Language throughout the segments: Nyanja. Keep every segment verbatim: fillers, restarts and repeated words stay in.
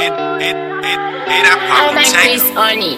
it, it, it, it, I I'm probably like take Chris on it.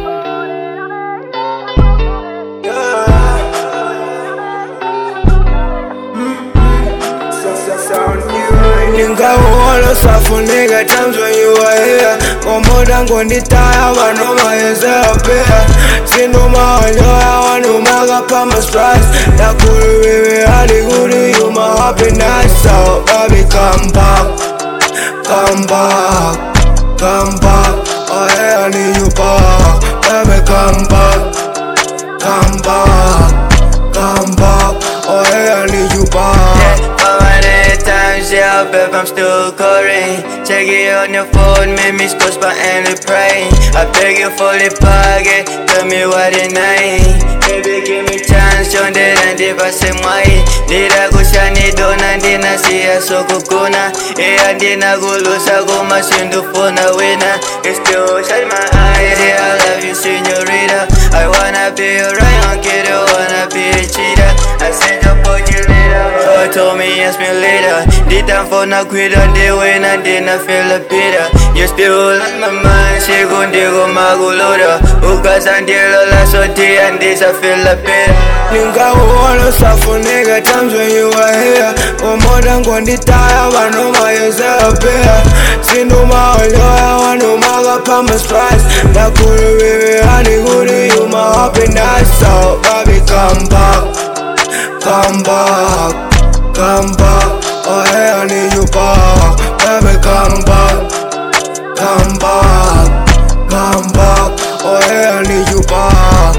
Nigga wanna suffer, nigga, times when you are here. More than going to die, I know my hands up here. See no more, I want to make up on my stress. That could be really good, you my happiness. So, baby, come back, come back, come back. Oh, yeah, I need you back. Baby, come back, come back, come back. Oh, yeah, I need you back. Yeah, babe, I'm still calling. Check it on your phone, make me scotch by any praying. I beg you for the pocket, tell me what it name. Baby, give me chance, John did and if I say my did I go shiny don't and then I see a so kukuna. Eh, and then I go lose, I go machine to phone a winner. It's still shine my eyes, yeah, I love you, señorita. I wanna be your Ryan, kid, I wanna be a cheater. I send your boy you later. So told me, ask me later. The time for na quit on the win and then I feel a bitter. You still on my mind, she gon' digo magulura. Ukas and deal la soti and this I feel a bitter. Nigga wanna suffer, nigga, times when you are here. More than going to die, I know my hands up here. See no more, I want to make up on my stress. That could be really good, you my happiness. So, baby, come back, come back, come back. Oh, hey, I need you back. Baby, come back, come back, come back. Oh, hey, I need you back.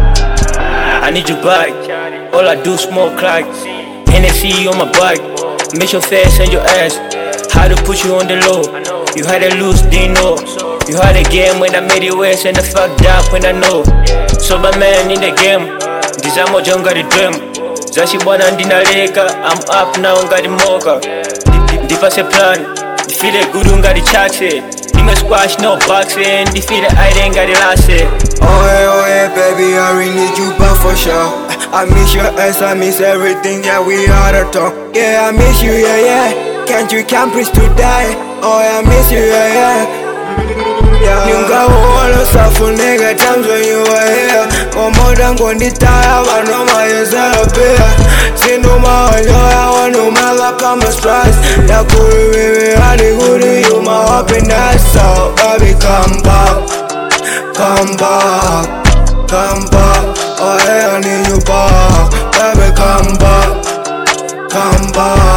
I need you back. All I do smoke crack. Hennessy on my back. Miss your face and your ass. How to put you on the low. You had it loose, didn't know. You had a game when I made it worse and I fucked up when I know. Sober man in the game. This I'm a jungle the dream. Zashi bwana ndina leka, I'm up now got the mocha. Dipa se plan, the feel it good got the chaxe. Dime squash no boxing, the feel it I ain't got the last. Oh hey, oh hey, baby, I really need you back for sure. I miss your ass, I miss everything, yeah, we are the talk. Yeah, I miss you, yeah, yeah. Can't you can't preach to die. Oh yeah, I miss you, yeah, yeah. Nigga wanna suffer, nigga, times when you are here. More than going to die, I know my hands up here. See no more, I want to make up on my stress. That could be really good, you my happiness. So, baby, come back, come back, come back. Oh, hey, I need you back. Baby, come back, come back.